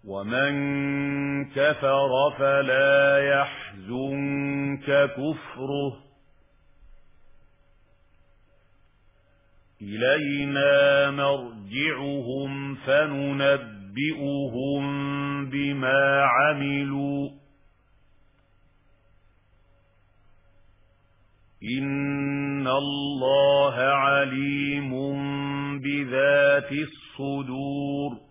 ومن كفر فلا يحزنك كفره إلينا مرجعهم فننبئهم بما عملوا إن الله عليم بذات الصدور